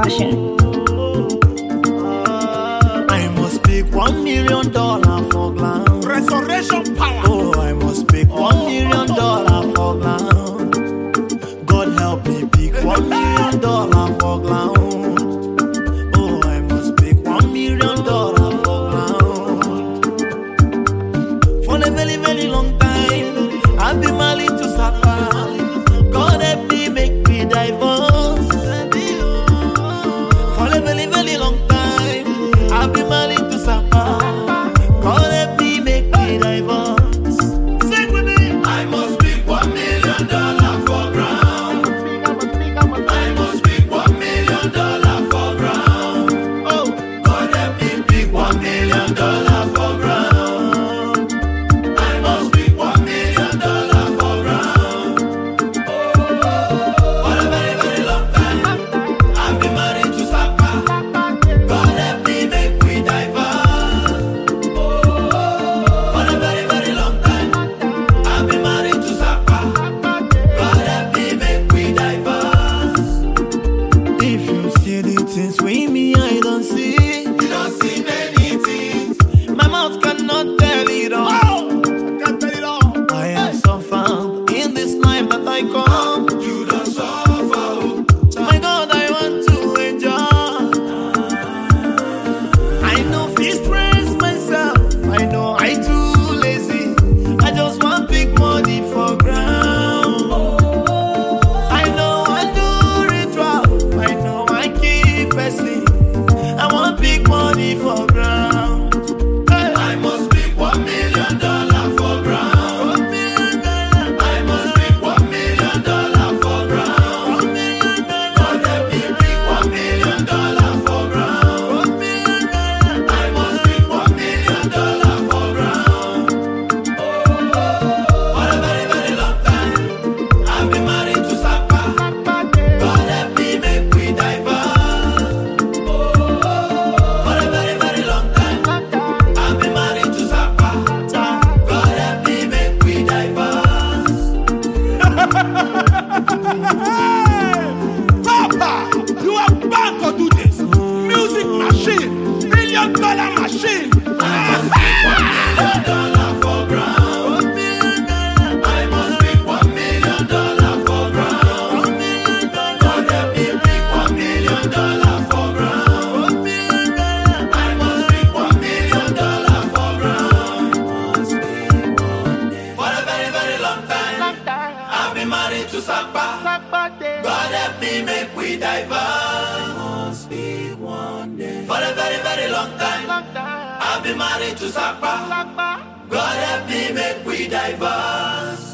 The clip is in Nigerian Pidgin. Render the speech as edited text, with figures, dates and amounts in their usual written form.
passion. I must pick $1 million for glam. Resurrection power. Oh, I must pick $1 million for glam. God help me pick $1 million for glam. Oh, I must pick $1 million for glam. For a very, very long time, I've been married to Sapa. God help me make me divorce. For a very, very long time, I've been married to Sapa. God help me make me divorce. Sing with me. I must pick $1 million for ground. I must pick $1 million for ground. Oh, God help me pick $1 million for ground. I must pick $1 million for ground. For a very, very long time, I've been married to Sapa. God help me make we divorce. For a very, very long time, I've been married to Sapa. God help me make we divorce. If you see the things with me, I don't see. You don't see many things. My mouth cannot tell it all. Oh, I can't tell it all. I am so found in this life that I come. You don't suffer. My God, I want to enjoy. I know this stress myself. I know I too lazy. I just want big money for ground. I know I do ritual. I know I keep pressing. I want big money for ground. I must pick $1 million for ground. I must pick $1 million for ground. God help me pick $1 million for ground. I must pick $1 million for ground. For a very, very long time, I've been married to Sapa. God help me make we divorce. For a very, very long time, I've been married to Sapa. God help me make we divorce. Papa, you are bound to do this. Music machine, $1 million machine. I must pick $1 million for ground. I must pick $1 million for ground. God help me pick $1 million for ground. I must pick $1 million for ground. For a very, very long time, I've been married to Sapa. God help me make we divorce. For a very, very long time, I've been married to Sapa. God help me make we divorce.